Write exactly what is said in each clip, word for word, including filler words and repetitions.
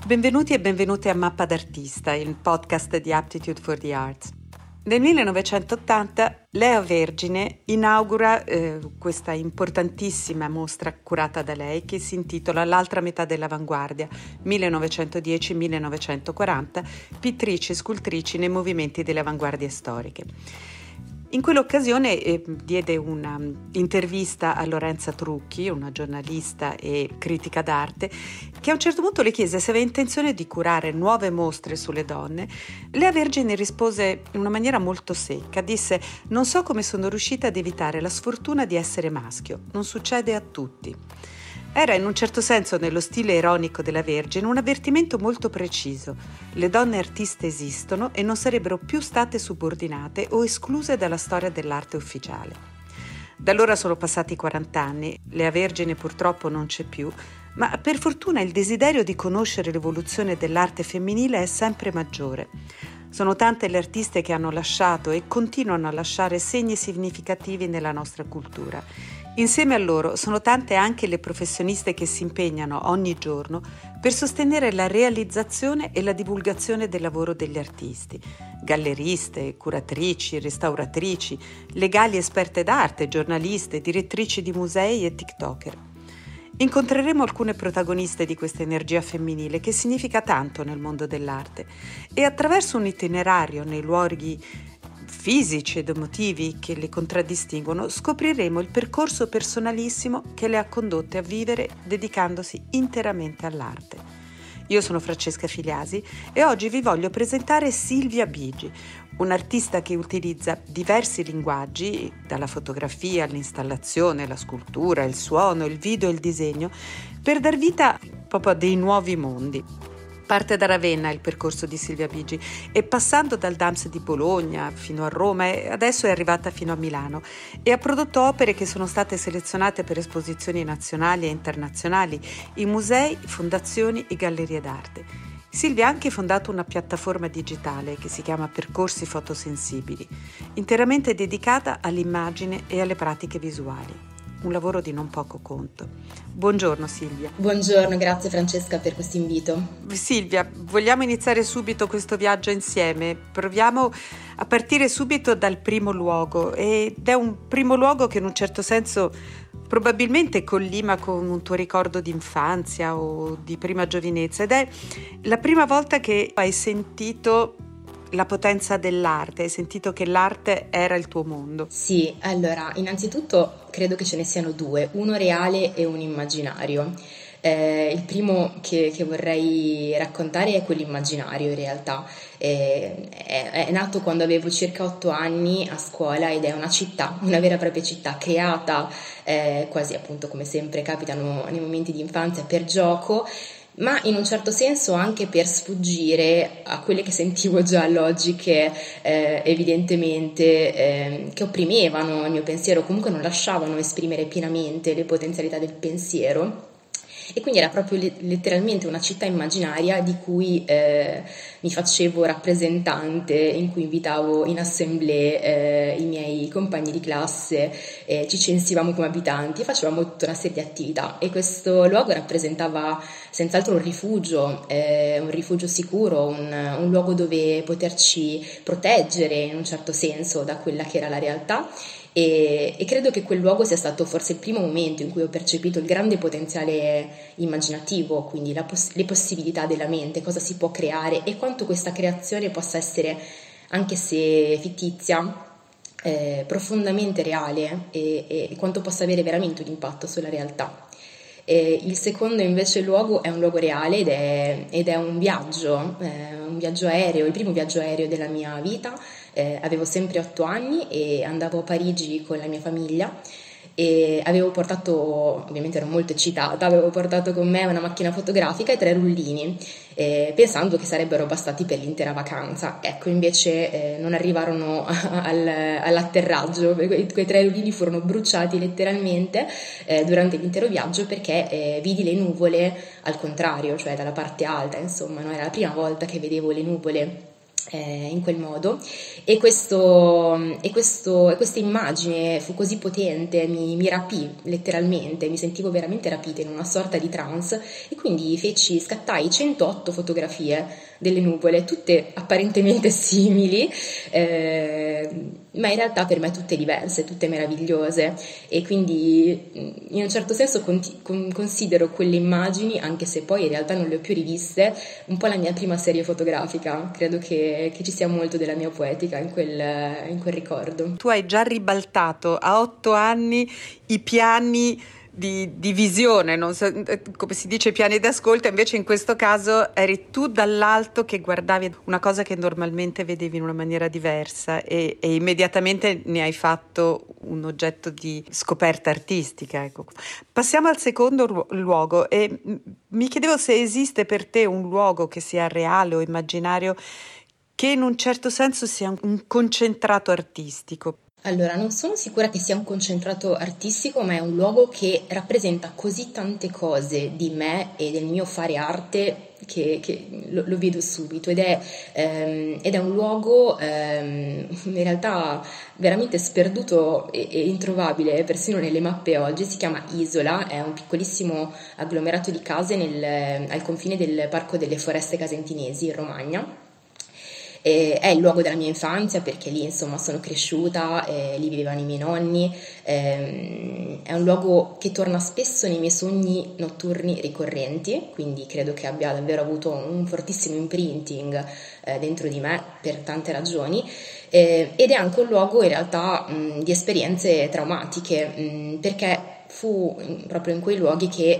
Benvenuti e benvenute a Mappa d'Artista, il podcast di Aptitude for the Arts. Nel millenovecentottanta Lea Vergine inaugura eh, questa importantissima mostra curata da lei che si intitola L'altra metà dell'avanguardia, millenovecentodieci millenovecentoquaranta, pittrici e scultrici nei movimenti delle avanguardie storiche. In quell'occasione eh, diede un'intervista a Lorenza Trucchi, una giornalista e critica d'arte, che a un certo punto le chiese se aveva intenzione di curare nuove mostre sulle donne. Lea Vergine rispose in una maniera molto secca, disse: «Non so come sono riuscita ad evitare la sfortuna di essere maschio, non succede a tutti». Era in un certo senso, nello stile ironico della Vergine, un avvertimento molto preciso. Le donne artiste esistono e non sarebbero più state subordinate o escluse dalla storia dell'arte ufficiale. Da allora sono passati quaranta anni, Lea Vergine purtroppo non c'è più, ma per fortuna il desiderio di conoscere l'evoluzione dell'arte femminile è sempre maggiore. Sono tante le artiste che hanno lasciato e continuano a lasciare segni significativi nella nostra cultura. Insieme a loro sono tante anche le professioniste che si impegnano ogni giorno per sostenere la realizzazione e la divulgazione del lavoro degli artisti. Galleriste, curatrici, restauratrici, legali esperte d'arte, giornaliste, direttrici di musei e TikToker. Incontreremo alcune protagoniste di questa energia femminile che significa tanto nel mondo dell'arte e attraverso un itinerario nei luoghi fisici ed emotivi che le contraddistinguono scopriremo il percorso personalissimo che le ha condotte a vivere dedicandosi interamente all'arte. Io sono Francesca Filiasi e oggi vi voglio presentare Silvia Bigi, un'artista che utilizza diversi linguaggi, dalla fotografia all'installazione, la scultura, il suono, il video e il disegno, per dar vita proprio a dei nuovi mondi. Parte da Ravenna il percorso di Silvia Bigi e passando dal D A M S di Bologna fino a Roma e adesso è arrivata fino a Milano e ha prodotto opere che sono state selezionate per esposizioni nazionali e internazionali in musei, fondazioni e gallerie d'arte. Silvia ha anche fondato una piattaforma digitale che si chiama Percorsi Fotosensibili, interamente dedicata all'immagine e alle pratiche visuali. Un lavoro di non poco conto. Buongiorno Silvia. Buongiorno, grazie Francesca per questo invito. Silvia, vogliamo iniziare subito questo viaggio insieme? Proviamo a partire subito dal primo luogo ed è un primo luogo che in un certo senso probabilmente collima con un tuo ricordo di infanzia o di prima giovinezza ed è la prima volta che hai sentito la potenza dell'arte, hai sentito che l'arte era il tuo mondo? Sì, allora, innanzitutto credo che ce ne siano due, uno reale e un immaginario. Eh, il primo che, che vorrei raccontare è quello immaginario in realtà. Eh, è, è nato quando avevo circa otto anni a scuola ed è una città, una vera e propria città creata eh, quasi appunto come sempre capitano nei momenti di infanzia per gioco, ma in un certo senso anche per sfuggire a quelle che sentivo già logiche eh, evidentemente eh, che opprimevano il mio pensiero, comunque non lasciavano esprimere pienamente le potenzialità del pensiero. E quindi era proprio letteralmente una città immaginaria di cui eh, mi facevo rappresentante, in cui invitavo in assemblee eh, i miei compagni di classe, eh, ci censivamo come abitanti e facevamo tutta una serie di attività. E questo luogo rappresentava senz'altro un rifugio, eh, un rifugio sicuro, un, un luogo dove poterci proteggere in un certo senso da quella che era la realtà. E, e credo che quel luogo sia stato forse il primo momento in cui ho percepito il grande potenziale immaginativo, quindi la poss- le possibilità della mente, cosa si può creare e quanto questa creazione possa essere, anche se fittizia, eh, profondamente reale e, e quanto possa avere veramente un impatto sulla realtà. E il secondo invece luogo è un luogo reale ed è, ed è un viaggio, eh, un viaggio aereo, il primo viaggio aereo della mia vita. Eh, avevo sempre otto anni e andavo a Parigi con la mia famiglia e avevo portato, ovviamente ero molto eccitata, avevo portato con me una macchina fotografica e tre rullini, eh, pensando che sarebbero bastati per l'intera vacanza. Ecco, invece eh, non arrivarono al, all'atterraggio, quei, quei tre rullini furono bruciati letteralmente eh, durante l'intero viaggio perché eh, vidi le nuvole al contrario, cioè dalla parte alta, insomma, no? Era la prima volta che vedevo le nuvole eh, in quel modo, e, questo, e, questo, e questa immagine fu così potente, mi, mi rapì letteralmente, mi sentivo veramente rapita in una sorta di trance, e quindi feci, scattai centootto fotografie delle nuvole, tutte apparentemente simili, eh, ma in realtà per me tutte diverse, tutte meravigliose, e quindi in un certo senso conti- con- considero quelle immagini, anche se poi in realtà non le ho più riviste, un po' la mia prima serie fotografica. Credo che, che ci sia molto della mia poetica in quel, in quel ricordo. Tu hai già ribaltato a otto anni i piani di, di visione, non so, come si dice piani d'ascolto, invece in questo caso eri tu dall'alto che guardavi una cosa che normalmente vedevi in una maniera diversa e, e immediatamente ne hai fatto un oggetto di scoperta artistica. Ecco. Passiamo al secondo ru- luogo e mi chiedevo se esiste per te un luogo che sia reale o immaginario che in un certo senso sia un concentrato artistico. Allora, non sono sicura che sia un concentrato artistico, ma è un luogo che rappresenta così tante cose di me e del mio fare arte che, che lo, lo vedo subito, ed è, ehm, ed è un luogo ehm, in realtà veramente sperduto e, e introvabile persino nelle mappe oggi. Si chiama Isola, è un piccolissimo agglomerato di case nel, al confine del Parco delle Foreste Casentinesi in Romagna. Eh, è il luogo della mia infanzia, perché lì insomma sono cresciuta, eh, lì vivevano i miei nonni, ehm, è un luogo che torna spesso nei miei sogni notturni ricorrenti, quindi credo che abbia davvero avuto un fortissimo imprinting eh, dentro di me per tante ragioni, eh, ed è anche un luogo in realtà mh, di esperienze traumatiche, mh, perché fu proprio in quei luoghi che,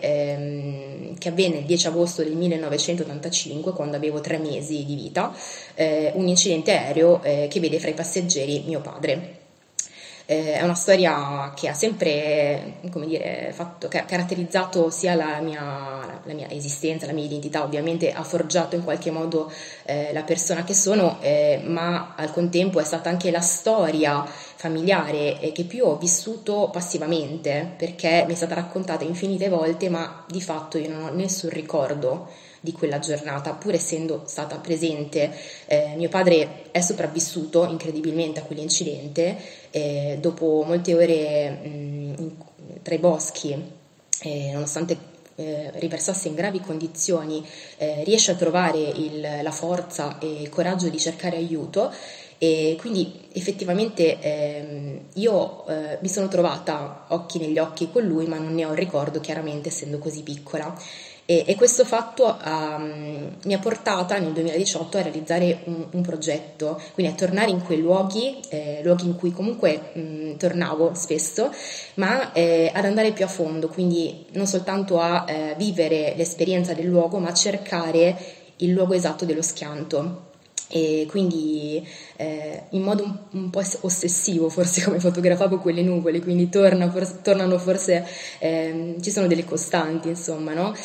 ehm, che avvenne il dieci agosto del millenovecentottantacinque, quando avevo tre mesi di vita, eh, un incidente aereo eh, che vede fra i passeggeri mio padre. Eh, è una storia che ha sempre, come dire, fatto, ca- caratterizzato sia la mia, la mia esistenza, la mia identità. Ovviamente ha forgiato in qualche modo eh, la persona che sono, eh, ma al contempo è stata anche la storia familiare eh, che più ho vissuto passivamente, perché mi è stata raccontata infinite volte, ma di fatto io non ho nessun ricordo di quella giornata, pur essendo stata presente. Eh, mio padre è sopravvissuto incredibilmente a quell'incidente, eh, dopo molte ore mh, tra i boschi, eh, nonostante eh, riversasse in gravi condizioni, eh, riesce a trovare il, la forza e il coraggio di cercare aiuto. E quindi effettivamente ehm, io eh, mi sono trovata occhi negli occhi con lui, ma non ne ho il ricordo, chiaramente essendo così piccola. E, e questo fatto um, mi ha portata nel duemiladiciotto a realizzare un, un progetto, quindi a tornare in quei luoghi, eh, luoghi in cui comunque mh, tornavo spesso, ma eh, ad andare più a fondo, quindi non soltanto a eh, vivere l'esperienza del luogo, ma a cercare il luogo esatto dello schianto. E quindi eh, in modo un, un po' ossessivo, forse, come fotografavo quelle nuvole, quindi torna, forse, tornano forse, ehm, ci sono delle costanti, insomma, no?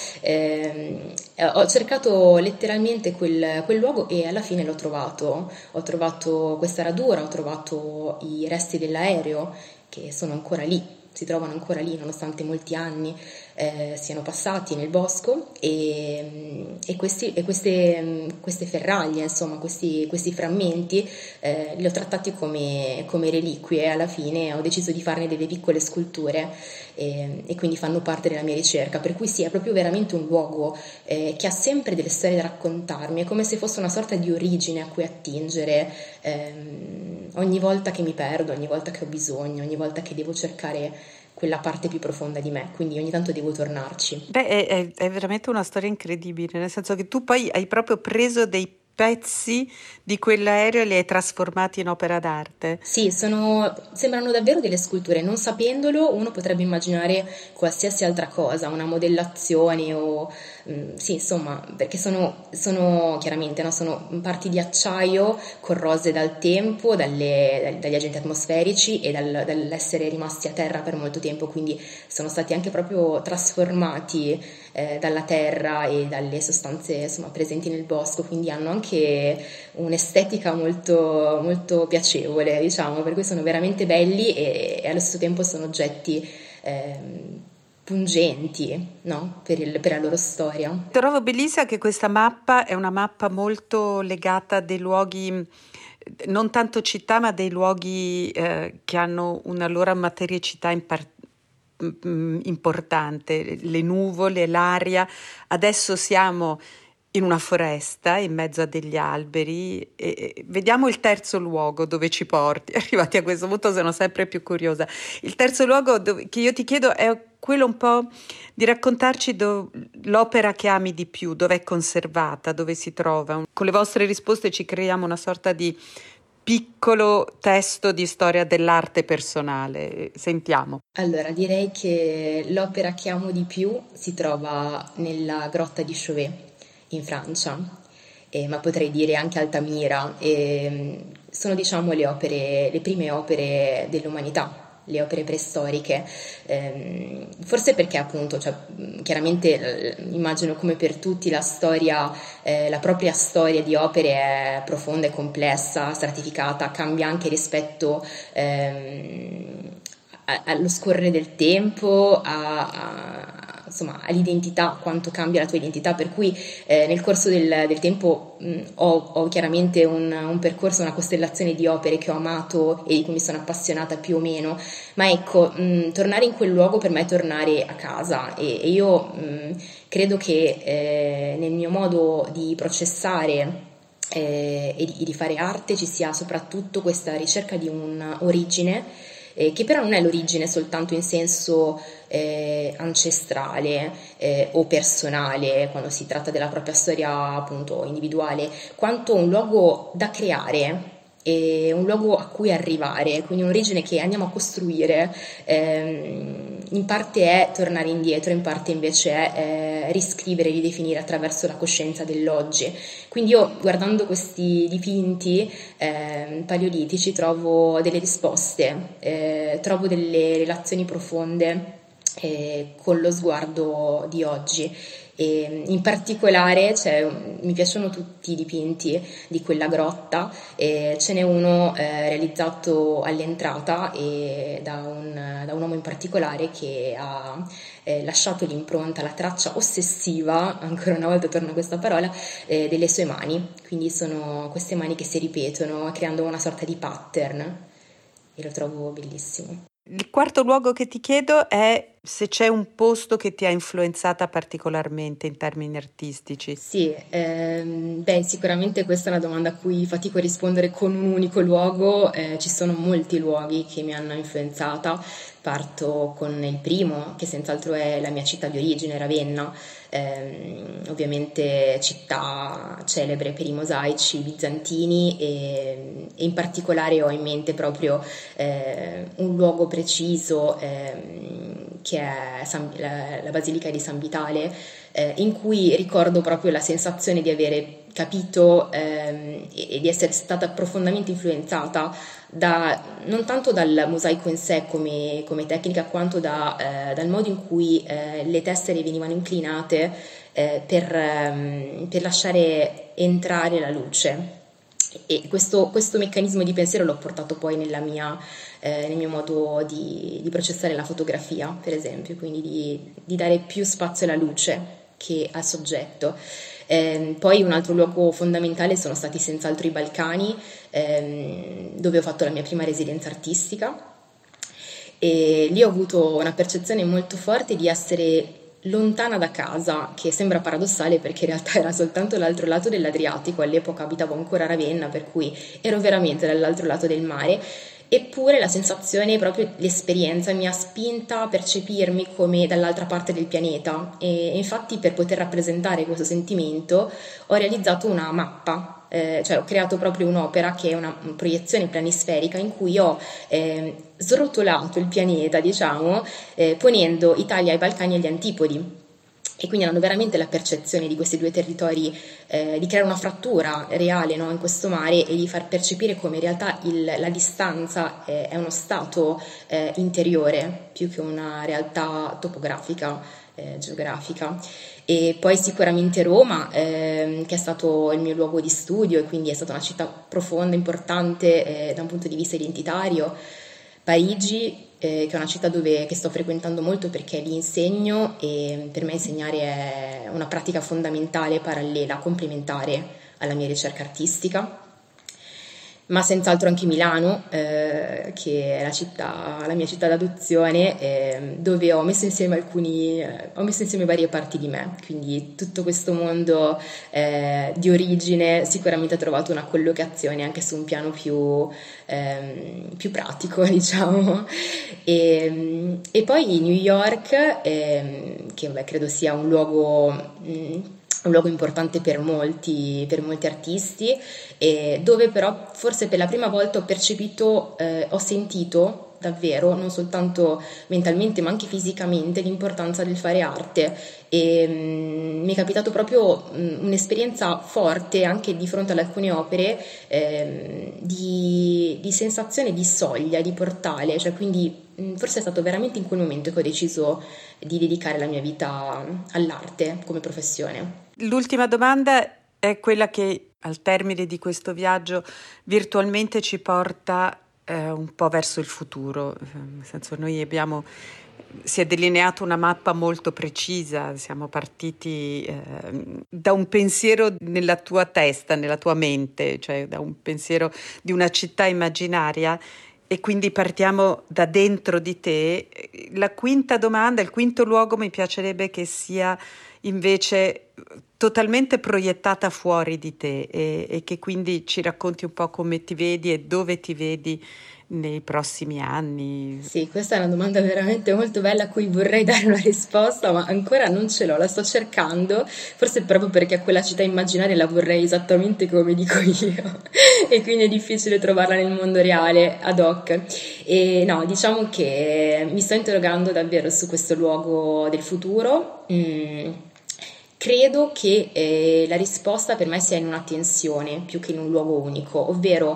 Eh, ho cercato letteralmente quel, quel luogo e alla fine l'ho trovato. Ho trovato questa radura, ho trovato i resti dell'aereo che sono ancora lì, si trovano ancora lì nonostante molti anni eh, siano passati nel bosco, e, e, questi, e queste, queste ferraglie, insomma questi, questi frammenti eh, li ho trattati come, come reliquie, e alla fine ho deciso di farne delle piccole sculture, e, e quindi fanno parte della mia ricerca, per cui sì, è proprio veramente un luogo eh, che ha sempre delle storie da raccontarmi, è come se fosse una sorta di origine a cui attingere ehm, ogni volta che mi perdo, ogni volta che ho bisogno, ogni volta che devo cercare quella parte più profonda di me, quindi ogni tanto devo tornarci. Beh, è, è, è veramente una storia incredibile, nel senso che tu poi hai proprio preso dei pezzi di quell'aereo e li hai trasformati in opera d'arte. Sì, sono, sembrano davvero delle sculture. Non sapendolo, uno potrebbe immaginare qualsiasi altra cosa, una modellazione o mh, sì, insomma, perché sono, sono chiaramente no, sono parti di acciaio corrose dal tempo, dalle, dagli agenti atmosferici e dal, dall'essere rimasti a terra per molto tempo, quindi sono stati anche proprio trasformati eh, dalla terra e dalle sostanze insomma presenti nel bosco, quindi hanno anche un'estetica molto, molto piacevole, diciamo, per cui sono veramente belli e, e allo stesso tempo sono oggetti eh, pungenti, no? Per, il, per la loro storia. Trovo bellissima che questa mappa è una mappa molto legata a dei luoghi, non tanto città, ma dei luoghi eh, che hanno una loro matericità in par- importante, le nuvole, l'aria. Adesso siamo in una foresta in mezzo a degli alberi e, e vediamo il terzo luogo dove ci porti. Arrivati a questo punto sono sempre più curiosa. Il terzo luogo dove, che io ti chiedo è quello un po' di raccontarci do, l'opera che ami di più, dove è conservata, dove si trova. Con le vostre risposte ci creiamo una sorta di piccolo testo di storia dell'arte personale. Sentiamo. Allora, direi che l'opera che amo di più si trova nella grotta di Chauvet in Francia, eh, ma potrei dire anche Altamira. Eh, sono, diciamo, le opere, le prime opere dell'umanità, le opere preistoriche, eh, forse perché appunto, cioè, chiaramente eh, immagino come per tutti la storia, eh, la propria storia di opere è profonda e complessa, stratificata, cambia anche rispetto ehm, a, allo scorrere del tempo, a, a insomma all'identità, quanto cambia la tua identità, per cui eh, nel corso del, del tempo mh, ho, ho chiaramente un, un percorso, una costellazione di opere che ho amato e di cui mi sono appassionata più o meno, ma ecco, mh, tornare in quel luogo per me è tornare a casa e, e io mh, credo che eh, nel mio modo di processare eh, e, di, e di fare arte ci sia soprattutto questa ricerca di un'origine, Eh, che però non è l'origine soltanto in senso eh, ancestrale eh, o personale, quando si tratta della propria storia appunto individuale, quanto un luogo da creare, e un luogo a cui arrivare, quindi un'origine che andiamo a costruire. ehm, in parte è tornare indietro, in parte invece è eh, riscrivere, ridefinire attraverso la coscienza dell'oggi. Quindi io, guardando questi dipinti eh, paleolitici, trovo delle risposte, eh, trovo delle relazioni profonde eh, con lo sguardo di oggi. E in particolare cioè, mi piacciono tutti i dipinti di quella grotta, e ce n'è uno eh, realizzato all'entrata e da, un, da un uomo in particolare che ha eh, lasciato l'impronta, la traccia ossessiva, ancora una volta torno a questa parola, eh, delle sue mani, quindi sono queste mani che si ripetono creando una sorta di pattern e lo trovo bellissimo. Il quarto luogo che ti chiedo è se c'è un posto che ti ha influenzata particolarmente in termini artistici. Sì, ehm, beh, sicuramente questa è una domanda a cui fatico a rispondere con un unico luogo. Eh, ci sono molti luoghi che mi hanno influenzata. Parto con il primo, che senz'altro è la mia città di origine, Ravenna, ehm, ovviamente città celebre per i mosaici bizantini e, e in particolare ho in mente proprio eh, un luogo preciso ehm, che è San, la, la Basilica di San Vitale, eh, in cui ricordo proprio la sensazione di avere capito ehm, e, e di essere stata profondamente influenzata da, non tanto dal mosaico in sé come, come tecnica, quanto da, eh, dal modo in cui eh, le tessere venivano inclinate eh, per, ehm, per lasciare entrare la luce. E questo, questo meccanismo di pensiero l'ho portato poi nella mia, eh, nel mio modo di, di processare la fotografia, per esempio, quindi di, di dare più spazio alla luce che al soggetto. Eh, poi un altro luogo fondamentale sono stati senz'altro i Balcani, ehm, dove ho fatto la mia prima residenza artistica e lì ho avuto una percezione molto forte di essere lontana da casa, che sembra paradossale perché in realtà era soltanto l'altro lato dell'Adriatico, all'epoca abitavo ancora a Ravenna, per cui ero veramente dall'altro lato del mare. Eppure la sensazione, proprio l'esperienza mi ha spinta a percepirmi come dall'altra parte del pianeta e infatti per poter rappresentare questo sentimento ho realizzato una mappa, eh, cioè ho creato proprio un'opera che è una proiezione planisferica in cui ho eh, srotolato il pianeta, diciamo, eh, ponendo Italia, i Balcani e gli antipodi. E quindi hanno veramente la percezione di questi due territori, eh, di creare una frattura reale, no, in questo mare e di far percepire come in realtà il, la distanza eh, è uno stato eh, interiore più che una realtà topografica, eh, geografica. E poi sicuramente Roma, eh, che è stato il mio luogo di studio e quindi è stata una città profonda, importante eh, da un punto di vista identitario. Parigi, eh, che è una città dove, che sto frequentando molto perché lì insegno e per me insegnare è una pratica fondamentale, parallela, complementare alla mia ricerca artistica. Ma senz'altro anche Milano, eh, che è la città, la mia città d'adozione, eh, dove ho messo insieme alcuni, eh, ho messo insieme varie parti di me, quindi tutto questo mondo eh, di origine sicuramente ha trovato una collocazione anche su un piano più, ehm, più pratico, diciamo. E, e poi New York, eh, che vabbè, credo sia un luogo... Mh, un luogo importante per molti, per molti artisti, eh, dove però forse per la prima volta ho percepito, eh, ho sentito davvero, non soltanto mentalmente ma anche fisicamente, l'importanza del fare arte e mh, mi è capitato proprio mh, un'esperienza forte anche di fronte ad alcune opere eh, di, di sensazione di soglia, di portale, cioè quindi mh, forse è stato veramente in quel momento che ho deciso di dedicare la mia vita all'arte come professione. L'ultima domanda è quella che al termine di questo viaggio virtualmente ci porta eh, un po' verso il futuro, nel senso noi abbiamo, si è delineato una mappa molto precisa, siamo partiti eh, da un pensiero nella tua testa, nella tua mente, cioè da un pensiero di una città immaginaria e quindi partiamo da dentro di te. La quinta domanda, il quinto luogo mi piacerebbe che sia invece totalmente proiettata fuori di te e, e che quindi ci racconti un po' come ti vedi e dove ti vedi nei prossimi anni. Sì, questa è una domanda veramente molto bella a cui vorrei dare una risposta, ma ancora non ce l'ho, la sto cercando, forse proprio perché quella città immaginaria la vorrei esattamente come dico io e quindi è difficile trovarla nel mondo reale ad hoc. E no, diciamo che mi sto interrogando davvero su questo luogo del futuro. Mm. Credo che eh, la risposta per me sia in una tensione più che in un luogo unico, ovvero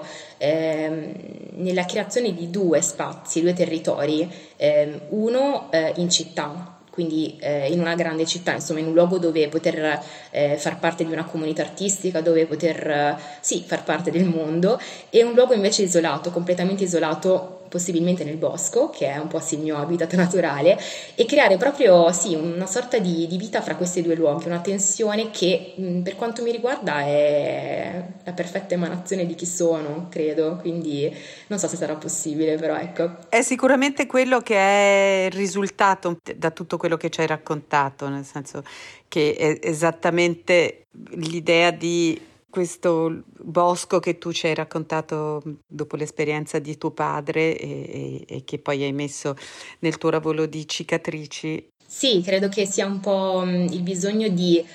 ehm, nella creazione di due spazi, due territori, ehm, uno eh, in città, quindi eh, in una grande città, insomma in un luogo dove poter eh, far parte di una comunità artistica, dove poter eh, sì, far parte del mondo, e un luogo invece isolato, completamente isolato, possibilmente nel bosco, che è un po' sì il mio habitat naturale, e creare proprio sì, una sorta di, di vita fra questi due luoghi, una tensione che mh, per quanto mi riguarda è la perfetta emanazione di chi sono, credo, quindi non so se sarà possibile, però ecco. È sicuramente quello che è il risultato da tutto quello che ci hai raccontato, nel senso che è esattamente l'idea di questo bosco che tu ci hai raccontato dopo l'esperienza di tuo padre e, e, e che poi hai messo nel tuo lavoro di cicatrici. Sì, credo che sia un po' il bisogno di,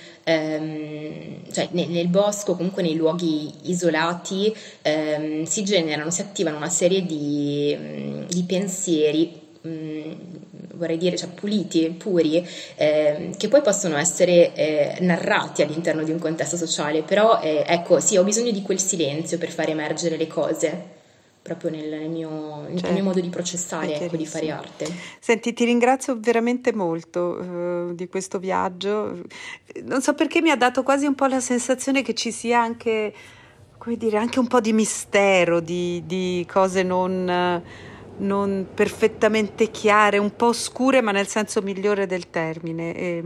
ehm, cioè nel, nel bosco, comunque nei luoghi isolati, ehm, si generano, si attivano una serie di, di pensieri, mh, vorrei dire, cioè puliti, puri, eh, che poi possono essere eh, narrati all'interno di un contesto sociale, però eh, ecco, sì, ho bisogno di quel silenzio per far emergere le cose, proprio nel, nel, mio, nel certo. mio modo di processare, ecco, di fare arte. Senti, ti ringrazio veramente molto uh, di questo viaggio. Non so perché mi ha dato quasi un po' la sensazione che ci sia anche, come dire, anche un po' di mistero, di, di cose non... Uh, non perfettamente chiare, un po' oscure, ma nel senso migliore del termine. E,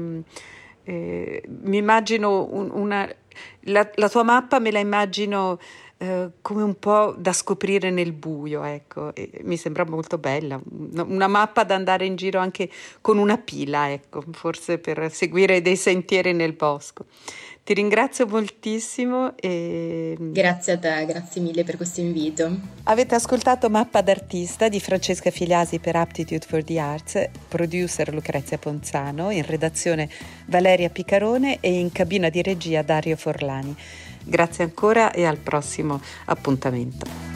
e, mi immagino un, una la, la tua mappa me la immagino eh, come un po' da scoprire nel buio, ecco. E mi sembra molto bella, una, una mappa da andare in giro anche con una pila, ecco, forse per seguire dei sentieri nel bosco. Ti ringrazio moltissimo e... Grazie a te, grazie mille per questo invito. Avete ascoltato Mappa d'artista di Francesca Filiasi per Aptitude for the Arts, producer Lucrezia Ponzano, in redazione Valeria Picarone e in cabina di regia Dario Forlani. Grazie ancora e al prossimo appuntamento.